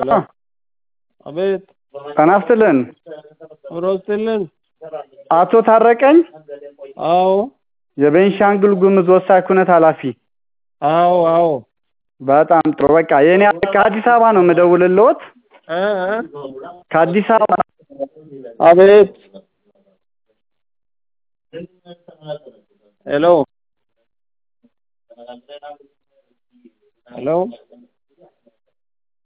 ሄሎ አቤት ተናስተልን ሮስተልን አቶ ታረቀኝ አዎ የቤንሻንጉል ጉሙዝ ወሳኝ ኩነት ኃላፊ አዎ በጣም ጥሩ በቃ የኔ ከአዲስ አበባ ነው የምደውልልዎት ከአዲስ አበባ አቤት ሄሎ